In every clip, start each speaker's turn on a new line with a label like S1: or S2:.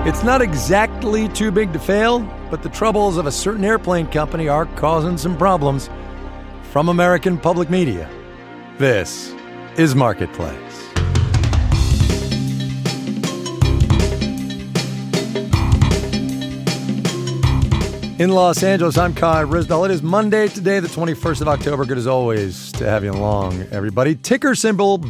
S1: It's not exactly too big to fail, but the troubles of a certain airplane company are causing some problems. From American Public Media, this is Marketplace. In Los Angeles, I'm Kai Ryssdal. It is Monday today, the 21st of October. Good as always to have you along, everybody. Ticker symbol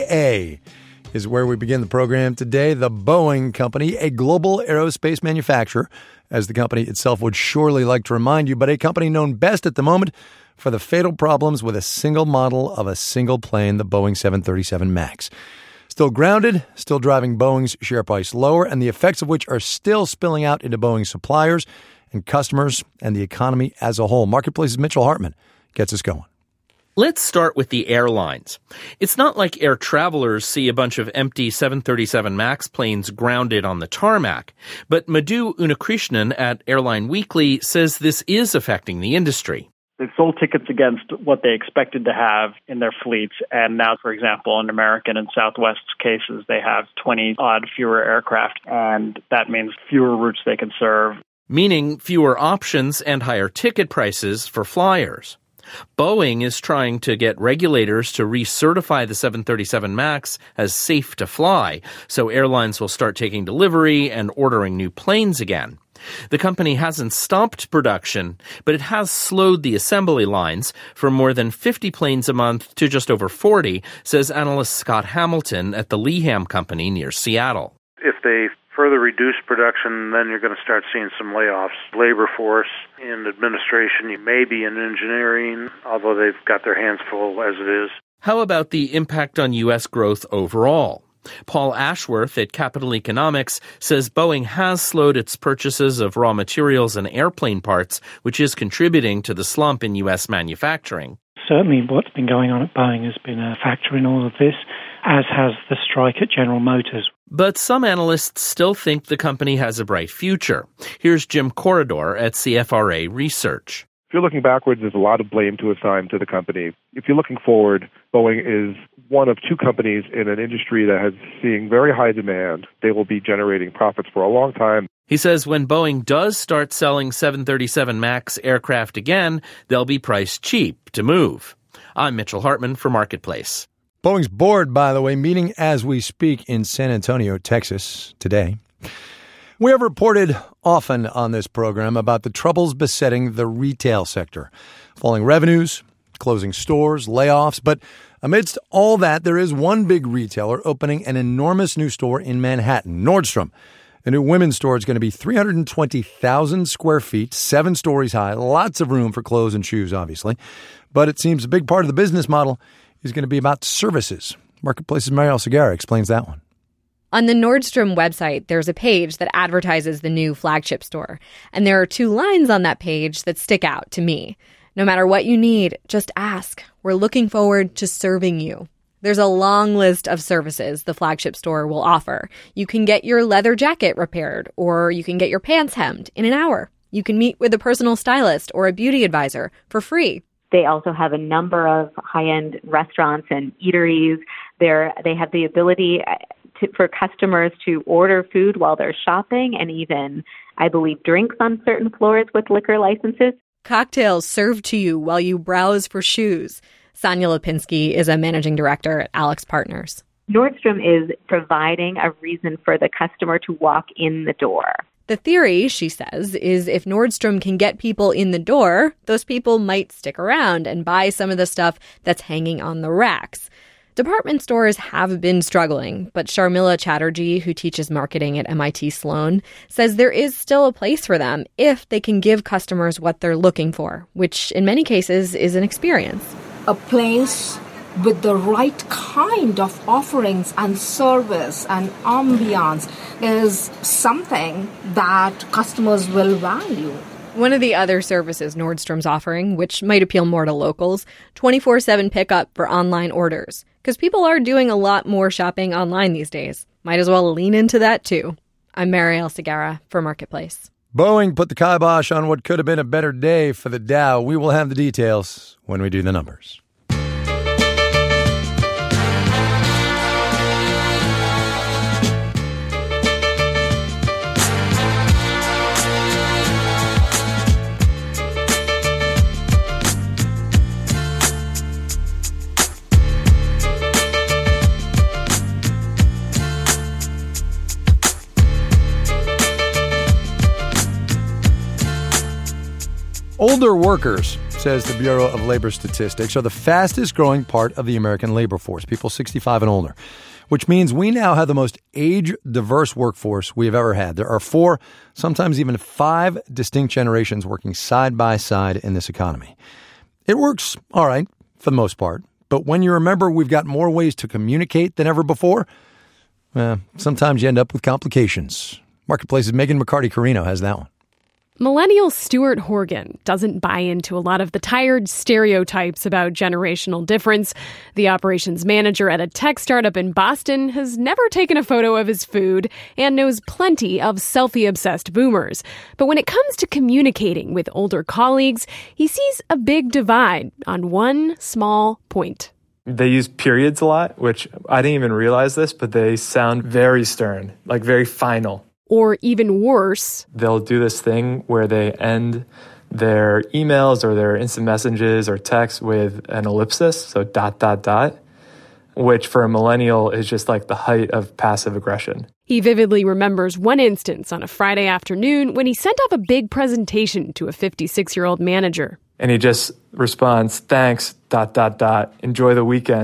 S1: BA is where we begin the program today. The Boeing Company, a global aerospace manufacturer, as the company itself would surely like to remind you, but a company known best at the moment for the fatal problems with a single model of a single plane, the Boeing 737 MAX. Still grounded, still driving Boeing's share price lower, and the effects of which are still spilling out into Boeing's suppliers and customers and the economy as a whole. Marketplace's Mitchell Hartman gets us going.
S2: Let's start with the airlines. It's not like air travelers see a bunch of empty 737 MAX planes grounded on the tarmac. But Madhu Unnikrishnan at Airline Weekly says this is affecting the industry.
S3: They've sold tickets against what they expected to have in their fleets. And now, for example, in American and Southwest's cases, they have 20-odd fewer aircraft. And that means fewer routes they can serve.
S2: Meaning fewer options and higher ticket prices for flyers. Boeing is trying to get regulators to recertify the 737 MAX as safe to fly, so airlines will start taking delivery and ordering new planes again. The company hasn't stopped production, but it has slowed the assembly lines from more than 50 planes a month to just over 40, says analyst Scott Hamilton at the Leham Company near Seattle.
S4: If they further reduce production, then you're going to start seeing some layoffs. Labor force in administration, maybe in engineering, although they've got their hands full as it is.
S2: How about the impact on U.S. growth overall? Paul Ashworth at Capital Economics says Boeing has slowed its purchases of raw materials and airplane parts, which is contributing to the slump in U.S. manufacturing.
S5: Certainly what's been going on at Boeing has been a factor in all of this, as has the strike at General Motors.
S2: But some analysts still think the company has a bright future. Here's Jim Corridor at CFRA Research.
S6: If you're looking backwards, there's a lot of blame to assign to the company. If you're looking forward, Boeing is one of two companies in an industry that has seeing very high demand. They will be generating profits for a long time.
S2: He says when Boeing does start selling 737 MAX aircraft again, they'll be priced cheap to move. I'm Mitchell Hartman for Marketplace.
S1: Boeing's board, by the way, meeting as we speak in San Antonio, Texas, today. We have reported often on this program about the troubles besetting the retail sector. Falling revenues, closing stores, layoffs. But amidst all that, there is one big retailer opening an enormous new store in Manhattan, Nordstrom. The new women's store is going to be 320,000 square feet, 7 stories high, lots of room for clothes and shoes, obviously. But it seems a big part of the business model is going to be about services. Marketplace's Marielle Segarra explains that one.
S7: On the Nordstrom website, there's a page that advertises the new flagship store. And there are 2 lines on that page that stick out to me. No matter what you need, just ask. We're looking forward to serving you. There's a long list of services the flagship store will offer. You can get your leather jacket repaired, or you can get your pants hemmed in an hour. You can meet with a personal stylist or a beauty advisor for free.
S8: They also have a number of high-end restaurants and eateries. They have the ability for customers to order food while they're shopping and even, I believe, drinks on certain floors with liquor licenses.
S7: Cocktails served to you while you browse for shoes. Sonia Lipinski is a managing director at Alex Partners.
S8: Nordstrom is providing a reason for the customer to walk in the door.
S7: The theory, she says, is if Nordstrom can get people in the door, those people might stick around and buy some of the stuff that's hanging on the racks. Department stores have been struggling, but Sharmila Chatterjee, who teaches marketing at MIT Sloan, says there is still a place for them if they can give customers what they're looking for, which in many cases is an experience.
S9: A place with the right kind of offerings and service and ambiance is something that customers will value.
S7: One of the other services Nordstrom's offering, which might appeal more to locals, 24/7 pickup for online orders. Because people are doing a lot more shopping online these days. Might as well lean into that too. I'm Marielle Segarra for Marketplace.
S1: Boeing put the kibosh on what could have been a better day for the Dow. We will have the details when we do the numbers. Older workers, says the Bureau of Labor Statistics, are the fastest growing part of the American labor force, people 65 and older, which means we now have the most age-diverse workforce we have ever had. There are 4, sometimes even 5 distinct generations working side by side in this economy. It works all right for the most part, but when you remember we've got more ways to communicate than ever before, sometimes you end up with complications. Marketplace's Megan McCarty-Carino has that one.
S10: Millennial Stuart Horgan doesn't buy into a lot of the tired stereotypes about generational difference. The operations manager at a tech startup in Boston has never taken a photo of his food and knows plenty of selfie-obsessed boomers. But when it comes to communicating with older colleagues, he sees a big divide on one small point.
S11: They use periods a lot, which I didn't even realize this, but they sound very stern, like very final.
S10: Or even worse,
S11: they'll do this thing where they end their emails or their instant messages or texts with an ellipsis, so ... which for a millennial is just like the height of passive aggression.
S10: He vividly remembers one instance on a Friday afternoon when he sent off a big presentation to a 56-year-old manager.
S11: And he just responds, thanks, ... enjoy the weekend, ...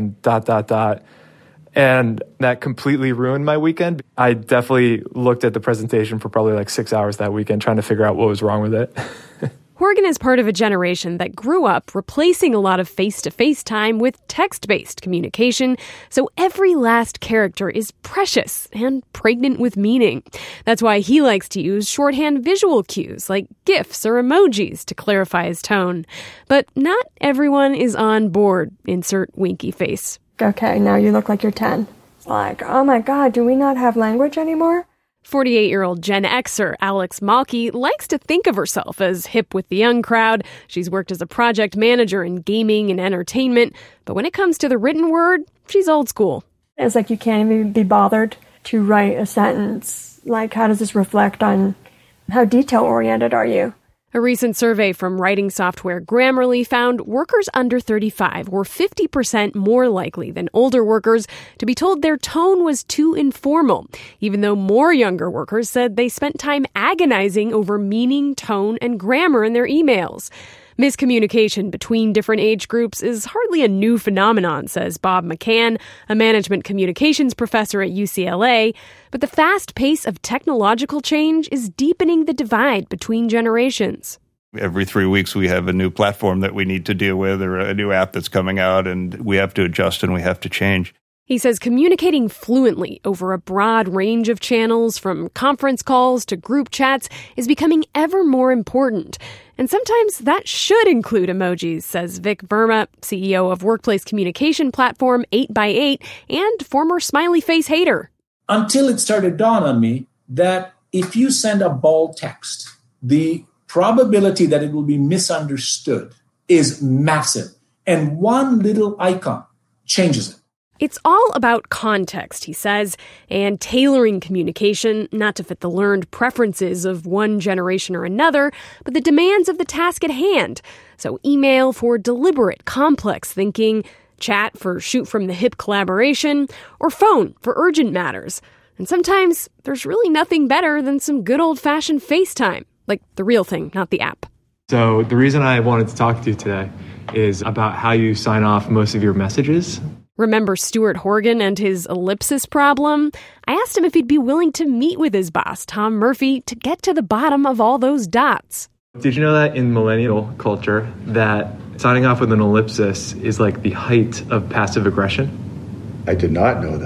S11: And that completely ruined my weekend. I definitely looked at the presentation for probably like 6 hours that weekend trying to figure out what was wrong with it.
S10: Horgan is part of a generation that grew up replacing a lot of face-to-face time with text-based communication, so every last character is precious and pregnant with meaning. That's why he likes to use shorthand visual cues like GIFs or emojis to clarify his tone. But not everyone is on board, insert winky face.
S12: Okay, now you look like you're 10. It's like, oh my God, do we not have language anymore?
S10: 48-year-old Gen Xer Alex Malky likes to think of herself as hip with the young crowd. She's worked as a project manager in gaming and entertainment, but when it comes to the written word, she's old school.
S12: It's like you can't even be bothered to write a sentence. Like, how does this reflect on how detail-oriented are you?
S10: A recent survey from writing software Grammarly found workers under 35 were 50% more likely than older workers to be told their tone was too informal, even though more younger workers said they spent time agonizing over meaning, tone, and grammar in their emails. Miscommunication between different age groups is hardly a new phenomenon, says Bob McCann, a management communications professor at UCLA, but the fast pace of technological change is deepening the divide between generations.
S13: Every 3 weeks we have a new platform that we need to deal with or a new app that's coming out, and we have to adjust and we have to change.
S10: He says communicating fluently over a broad range of channels, from conference calls to group chats, is becoming ever more important. And sometimes that should include emojis, says Vic Verma, CEO of workplace communication platform 8x8 and former smiley face hater.
S14: Until it started to dawn on me that if you send a bold text, the probability that it will be misunderstood is massive. And one little icon changes it.
S10: It's all about context, he says, and tailoring communication, not to fit the learned preferences of one generation or another, but the demands of the task at hand. So email for deliberate, complex thinking, chat for shoot-from-the-hip collaboration, or phone for urgent matters. And sometimes there's really nothing better than some good old-fashioned FaceTime, like the real thing, not the app.
S11: So the reason I wanted to talk to you today is about how you sign off most of your messages.
S10: Remember Stuart Horgan and his ellipsis problem? I asked him if he'd be willing to meet with his boss, Tom Murphy, to get to the bottom of all those dots.
S11: Did you know that in millennial culture that signing off with an ellipsis is like the height of passive aggression?
S15: I did not know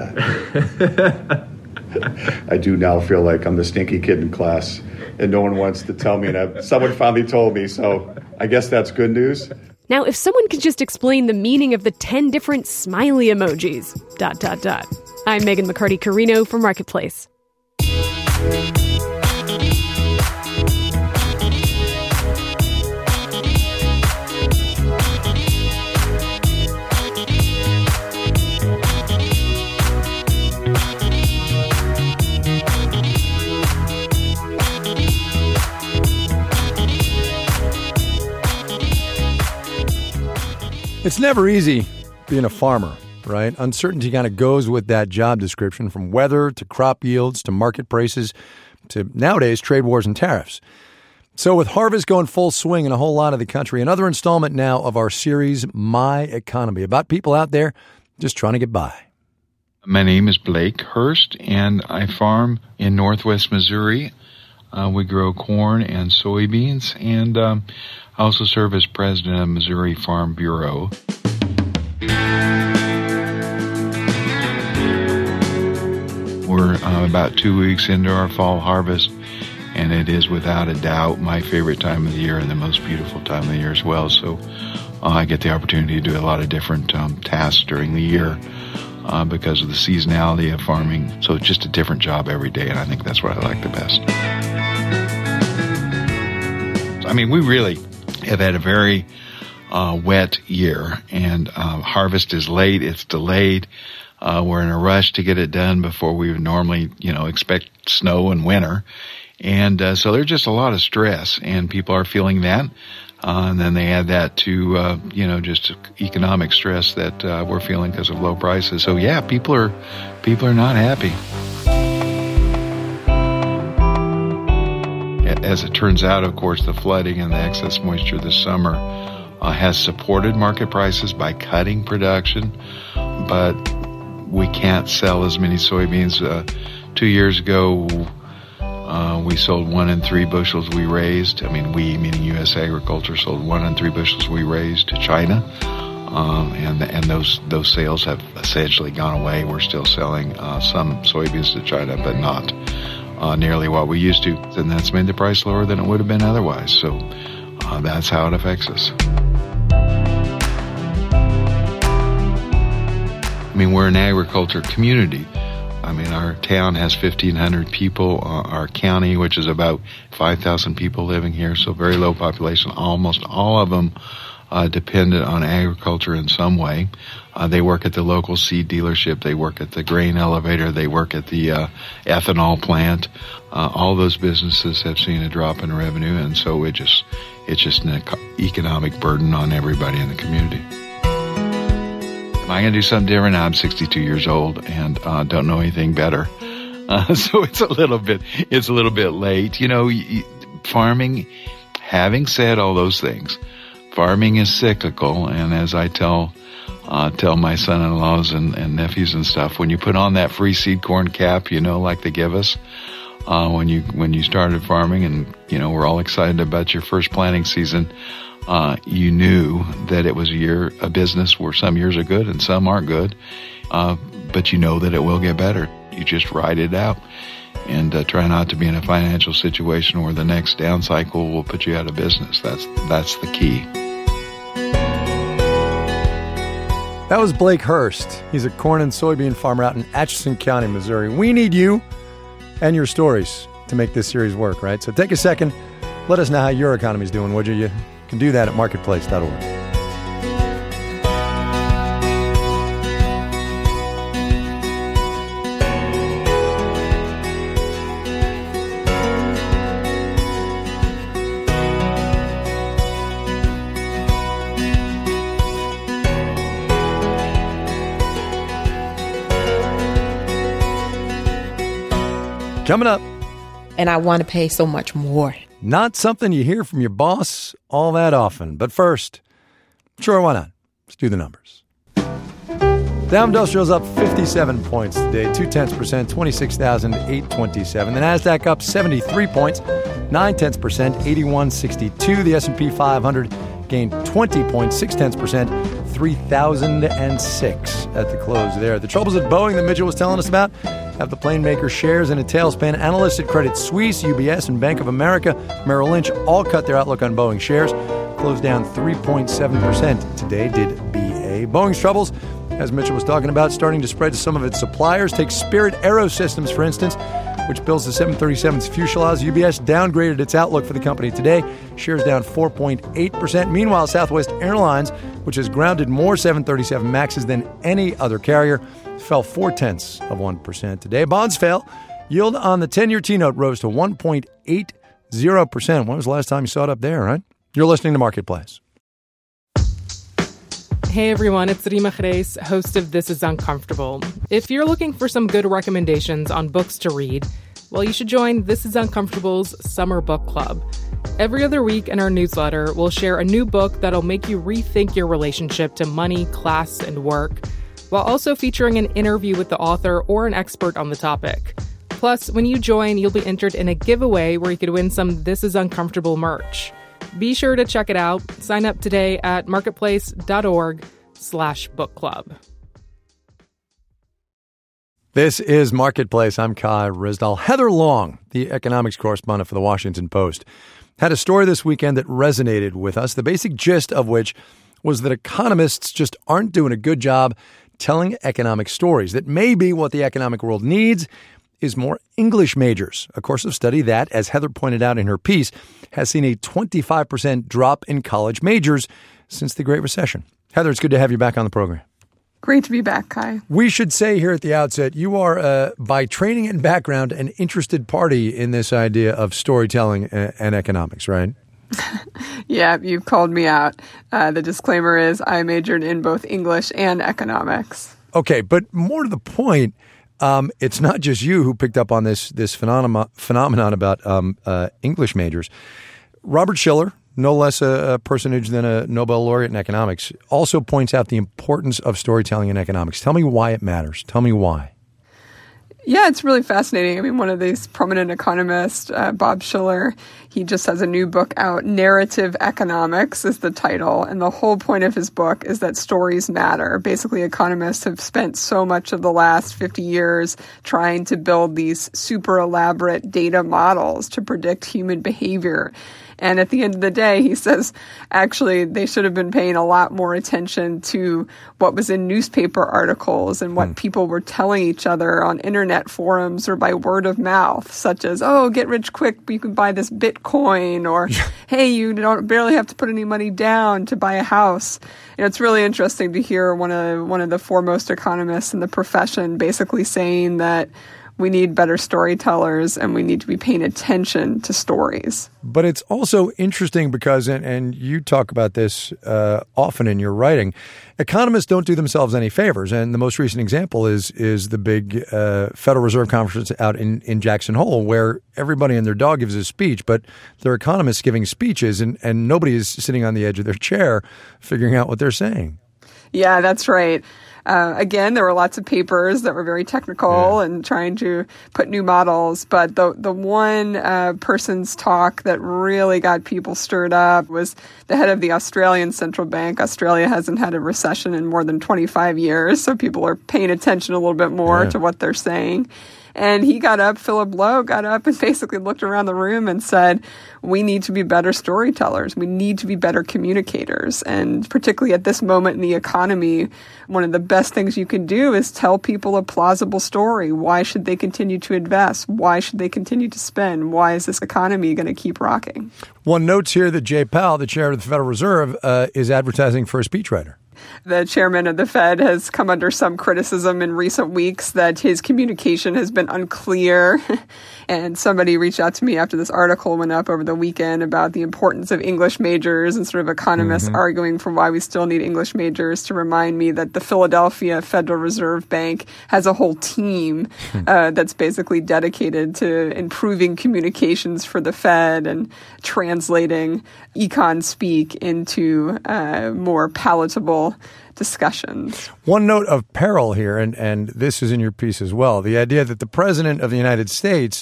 S15: that. I do now feel like I'm the stinky kid in class and no one wants to tell me, and someone finally told me, so I guess that's good news.
S10: Now, if someone could just explain the meaning of the 10 different smiley emojis, ... I'm Megan McCarty-Carino for Marketplace.
S1: It's never easy being a farmer, right? Uncertainty kind of goes with that job description, from weather to crop yields to market prices to nowadays trade wars and tariffs. So with harvest going full swing in a whole lot of the country, another installment now of our series, My Economy, about people out there just trying to get by.
S16: My name is Blake Hurst, and I farm in northwest Missouri. We grow corn and soybeans, and I also serve as president of Missouri Farm Bureau. We're about 2 weeks into our fall harvest, and it is without a doubt my favorite time of the year and the most beautiful time of the year as well. So I get the opportunity to do a lot of different tasks during the year because of the seasonality of farming. So it's just a different job every day, and I think that's what I like the best. I mean, we really have had a very wet year, and harvest is late, it's delayed. We're in a rush to get it done before we would normally, expect snow and winter. And so there's just a lot of stress, and people are feeling that. And then they add that to, just economic stress that we're feeling because of low prices. So, yeah, people are not happy. As it turns out, of course, the flooding and the excess moisture this summer has supported market prices by cutting production, but we can't sell as many soybeans. 2 years ago, we sold 1 in 3 bushels we raised. I mean, we, meaning U.S. Agriculture, sold 1 in 3 bushels we raised to China, and those sales have essentially gone away. We're still selling some soybeans to China, but not nearly what we used to, and that's made the price lower than it would have been otherwise. So that's how it affects us. I mean, we're an agriculture community. I mean, our town has 1,500 people. Our county, which is about 5,000 people living here, so very low population. Almost all of them dependent on agriculture in some way. They work at the local seed dealership. They work at the grain elevator. They work at the ethanol plant. All those businesses have seen a drop in revenue, and so it's just an economic burden on everybody in the community. Am I going to do something different? I'm 62 years old and don't know anything better. So it's a little bit late. Farming, having said all those things, farming is cyclical. And as I tell my son-in-laws and nephews and stuff, when you put on that free seed corn cap, like they give us, when you started farming and, we're all excited about your first planting season, you knew that it was a business where some years are good and some aren't good, but you know that it will get better. You just ride it out and try not to be in a financial situation where the next down cycle will put you out of business. That's the key.
S1: That was Blake Hurst. He's a corn and soybean farmer out in Atchison County, Missouri. We need you and your stories to make this series work, right? So take a second. Let us know how your economy's doing, would you? You can do that at marketplace.org. Coming up.
S17: And I want to pay so much more.
S1: Not something you hear from your boss all that often. But first, sure, why not? Let's do the numbers. Dow Industrial's up 57 points today, 0.2%, 26,827. The Nasdaq up 73 points, 0.9%, 8162. The S&P 500 gained 20 points, 0.6%, 3,006 at the close there. The troubles at Boeing that Mitchell was telling us about have the plane maker shares in a tailspin. Analysts at Credit Suisse, UBS, and Bank of America, Merrill Lynch all cut their outlook on Boeing shares. Closed down 3.7% today, did BA. Boeing's troubles, as Mitchell was talking about, starting to spread to some of its suppliers. Take Spirit AeroSystems, for instance, which builds the 737's fuselage. UBS downgraded its outlook for the company today. Shares down 4.8%. Meanwhile, Southwest Airlines, which has grounded more 737 MAXs than any other carrier, fell 0.4% today. Bonds fell. Yield on the 10-year T-note rose to 1.80%. When was the last time you saw it up there, right? You're listening to Marketplace.
S18: Hey everyone, it's Rima Chreis, host of This Is Uncomfortable. If you're looking for some good recommendations on books to read, well, you should join This Is Uncomfortable's Summer Book Club. Every other week in our newsletter, we'll share a new book that'll make you rethink your relationship to money, class, and work, while also featuring an interview with the author or an expert on the topic. Plus, when you join, you'll be entered in a giveaway where you could win some This Is Uncomfortable merch. Be sure to check it out. Sign up today at marketplace.org/book club.
S1: This is Marketplace. I'm Kai Ryssdal. Heather Long, the economics correspondent for The Washington Post, had a story this weekend that resonated with us, the basic gist of which was that economists just aren't doing a good job telling economic stories, that maybe what the economic world needs is more English majors, a course of study that, as Heather pointed out in her piece, has seen a 25% drop in college majors since the Great Recession. Heather, it's good to have you back on the program.
S19: Great to be back, Kai.
S1: We should say here at the outset, you are, by training and background, an interested party in this idea of storytelling and economics, right?
S19: Yeah, you've called me out. The disclaimer is I majored in both English and economics.
S1: Okay, but more to the point, it's not just you who picked up on this phenomenon about English majors. Robert Shiller, no less a personage than a Nobel laureate in economics, also points out the importance of storytelling in economics. Tell me why it matters. Tell me why.
S19: Yeah, it's really fascinating. I mean, one of these prominent economists, Bob Shiller, he just has a new book out. Narrative Economics is the title. And the whole point of his book is that stories matter. Basically, economists have spent so much of the last 50 years trying to build these super elaborate data models to predict human behavior. And at the end of the day, he says, actually, they should have been paying a lot more attention to what was in newspaper articles and what people were telling each other on internet forums or by word of mouth, such as, oh, get rich quick, you can buy this Bitcoin, or, hey, you barely have to put any money down to buy a house. You know, it's really interesting to hear one of the foremost economists in the profession basically saying that we need better storytellers and we need to be paying attention to stories. But it's also interesting because, and you talk about this often in your writing, economists don't do themselves any favors. And the most recent example is the big Federal Reserve Conference out in Jackson Hole, where everybody and their dog gives a speech, but they're economists giving speeches and nobody is sitting on the edge of their chair figuring out what they're saying. Yeah, that's right. Again, there were lots of papers that were very technical and trying to put new models. But the one person's talk that really got people stirred up was the head of the Australian Central Bank. Australia hasn't had a recession in more than 25 years, so people are paying attention a little bit more to what they're saying. And he got up, Philip Lowe got up and basically looked around the room and said, we need to be better storytellers. We need to be better communicators. And particularly at this moment in the economy, one of the best things you can do is tell people a plausible story. Why should they continue to invest? Why should they continue to spend? Why is this economy going to keep rocking? One notes here that Jay Powell, the chair of the Federal Reserve, is advertising for a speechwriter. The chairman of the Fed has come under some criticism in recent weeks that his communication has been unclear. And somebody reached out to me after this article went up over the weekend about the importance of English majors and sort of economists arguing for why we still need English majors, to remind me that the Philadelphia Federal Reserve Bank has a whole team that's basically dedicated to improving communications for the Fed and translating econ speak into more palatable discussions. One note of peril here, and this is in your piece as well, the idea that the president of the United States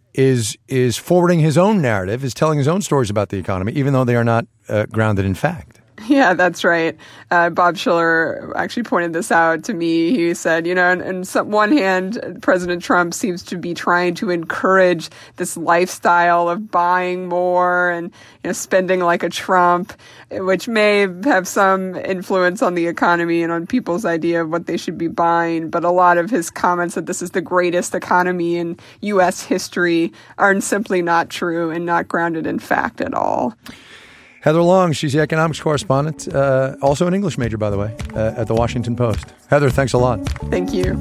S19: is forwarding his own narrative, is telling his own stories about the economy, even though they are not grounded in fact. Yeah, that's right. Bob Shiller actually pointed this out to me. He said, on one hand, President Trump seems to be trying to encourage this lifestyle of buying more and spending like a Trump, which may have some influence on the economy and on people's idea of what they should be buying. But a lot of his comments that this is the greatest economy in U.S. history are simply not true and not grounded in fact at all. Heather Long, she's the economics correspondent, also an English major, by the way, at the Washington Post. Heather, thanks a lot. Thank you.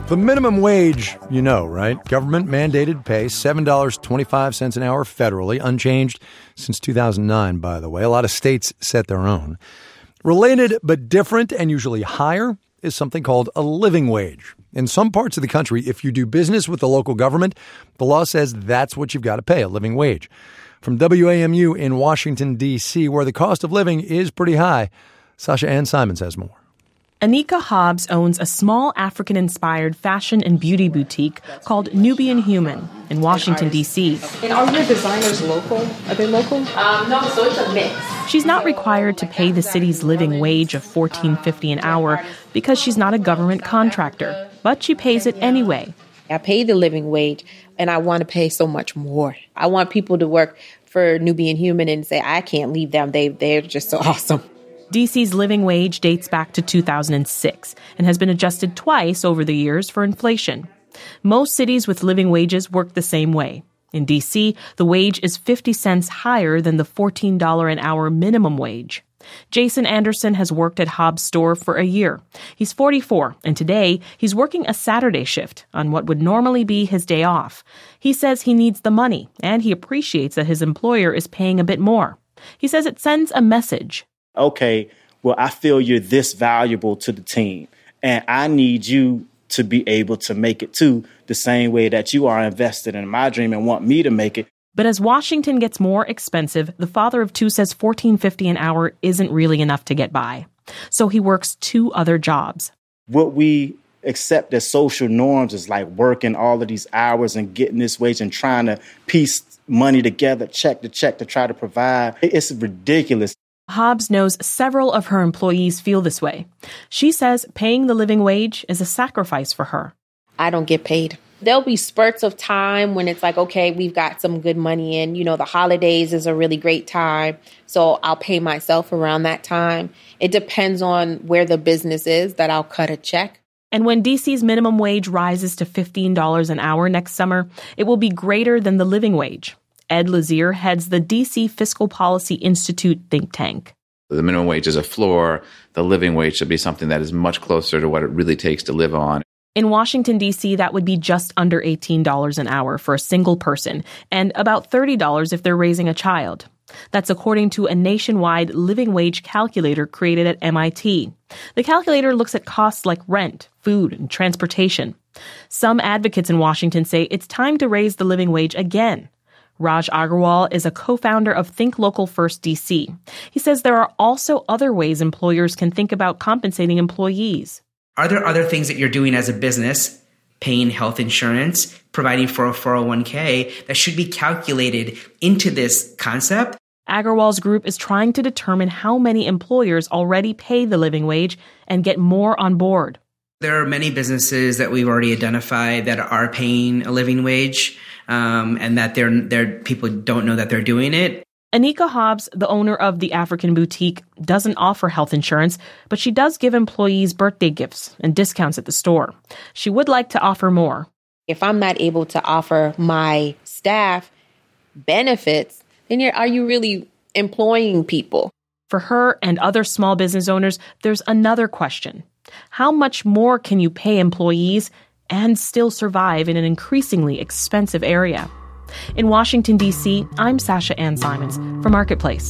S1: The minimum wage, you know, right? Government mandated pay, $7.25 an hour federally, unchanged since 2009, by the way. A lot of states set their own. Related but different and usually higher is something called a living wage. In some parts of the country, if you do business with the local government, the law says that's what you've got to pay, a living wage. From WAMU in Washington, D.C., where the cost of living is pretty high, Sasha Ann Simons has more.
S20: Anika Hobbs owns a small African-inspired fashion and beauty boutique called Nubian Human in Washington, D.C.
S21: And are your designers local? Are they local? No, so it's a mix.
S20: She's not required to pay the city's living wage of $14.50 an hour because she's not a government contractor, but she pays it anyway.
S17: I pay the living wage, and I want to pay so much more. I want people to work for Nubian Human and say, I can't leave them. They're just so awesome.
S20: D.C.'s living wage dates back to 2006 and has been adjusted twice over the years for inflation. Most cities with living wages work the same way. In D.C., the wage is 50 cents higher than the $14 an hour minimum wage. Jason Anderson has worked at Hobbs' store for a year. He's 44, and today he's working a Saturday shift on what would normally be his day off. He says he needs the money, and he appreciates that his employer is paying a bit more. He says it sends a message.
S22: Okay, well, I feel you're this valuable to the team, and I need you to be able to make it too, the same way that you are invested in my dream and want me to make it.
S20: But as Washington gets more expensive, the father of two says $14.50 an hour isn't really enough to get by. So he works 2 other jobs.
S22: What we accept as social norms is like working all of these hours and getting this wage and trying to piece money together, check to check, to try to provide. It's ridiculous.
S20: Hobbs knows several of her employees feel this way. She says paying the living wage is a sacrifice for her.
S17: I don't get paid. There'll be spurts of time when it's like, okay, we've got some good money in. You know, the holidays is a really great time, so I'll pay myself around that time. It depends on where the business is that I'll cut a check.
S20: And when D.C.'s minimum wage rises to $15 an hour next summer, it will be greater than the living wage. Ed Lazier heads the D.C. Fiscal Policy Institute think tank.
S23: The minimum wage is a floor. The living wage should be something that is much closer to what it really takes to live on.
S20: In Washington, D.C., that would be just under $18 an hour for a single person, and about $30 if they're raising a child. That's according to a nationwide living wage calculator created at MIT. The calculator looks at costs like rent, food, and transportation. Some advocates in Washington say it's time to raise the living wage again. Raj Agarwal is a co-founder of Think Local First DC. He says there are also other ways employers can think about compensating employees.
S24: Are there other things that you're doing as a business, paying health insurance, providing for a 401k, that should be calculated into this concept?
S20: Agarwal's group is trying to determine how many employers already pay the living wage and get more on board.
S24: There are many businesses that we've already identified that are paying a living wage, and that they're people don't know that they're doing it.
S20: Anika Hobbs, the owner of the African boutique, doesn't offer health insurance, but she does give employees birthday gifts and discounts at the store. She would like to offer more.
S17: If I'm not able to offer my staff benefits, then are you really employing people?
S20: For her and other small business owners, there's another question. How much more can you pay employees and still survive in an increasingly expensive area? In Washington, D.C., I'm Sasha Ann Simons for Marketplace.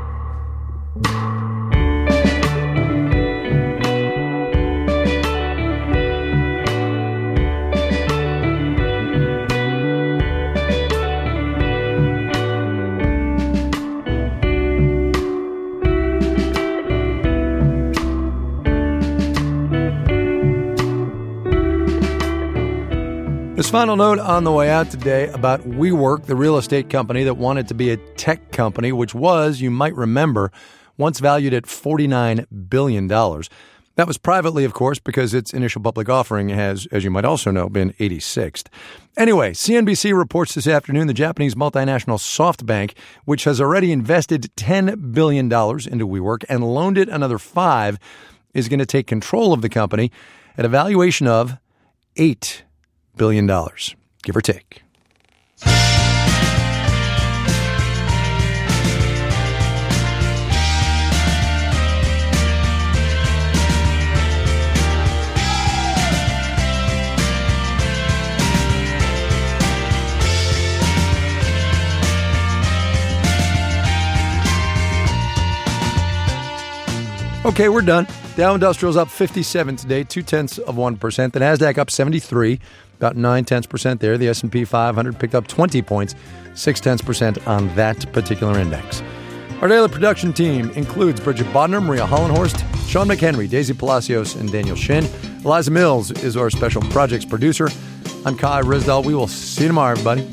S1: This final note on the way out today about WeWork, the real estate company that wanted to be a tech company, which was, you might remember, once valued at $49 billion. That was privately, of course, because its initial public offering has, as you might also know, been 86th. Anyway, CNBC reports this afternoon the Japanese multinational SoftBank, which has already invested $10 billion into WeWork and loaned it another $5, is going to take control of the company at a valuation of $8 billion, give or take. Okay, we're done. Dow Industrial's up 57 today, 0.2%. The NASDAQ up 73, about 0.9% there. The S&P 500 picked up 20 points, 0.6% on that particular index. Our daily production team includes Bridget Bodner, Maria Hollenhorst, Sean McHenry, Daisy Palacios, and Daniel Shin. Eliza Mills is our special projects producer. I'm Kai Risdell. We will see you tomorrow, everybody.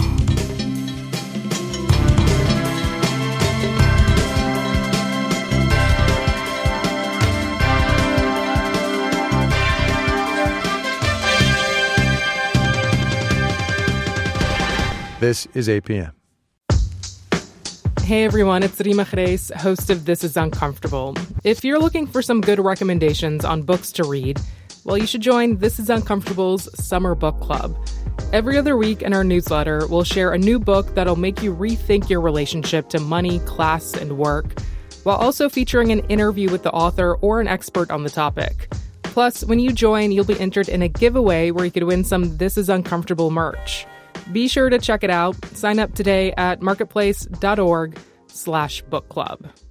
S1: This is APM.
S18: Hey everyone, it's Rima Reis, host of This Is Uncomfortable. If you're looking for some good recommendations on books to read, well, you should join This Is Uncomfortable's Summer Book Club. Every other week in our newsletter, we'll share a new book that'll make you rethink your relationship to money, class, and work, while also featuring an interview with the author or an expert on the topic. Plus, when you join, you'll be entered in a giveaway where you could win some This Is Uncomfortable merch. Be sure to check it out. Sign up today at marketplace.org/book club.